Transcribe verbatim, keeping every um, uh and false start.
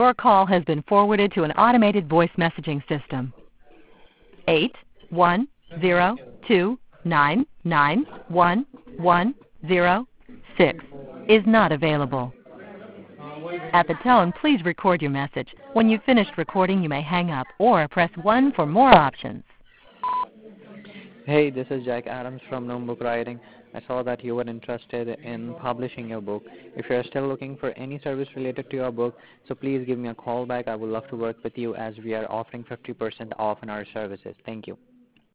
Your call has been forwarded to an automated voice messaging system. eight one zero two nine nine one one zero six is not available. At the tone, please record your message. When you've finished recording, you may hang up or press one for more options. Hey, this is Jack Adams from Gnome Book Writing. I saw that you were interested in publishing your book. If you're still looking for any service related to your book, so please give me a call back. I would love to work with you as we are offering fifty percent off on our services. Thank you.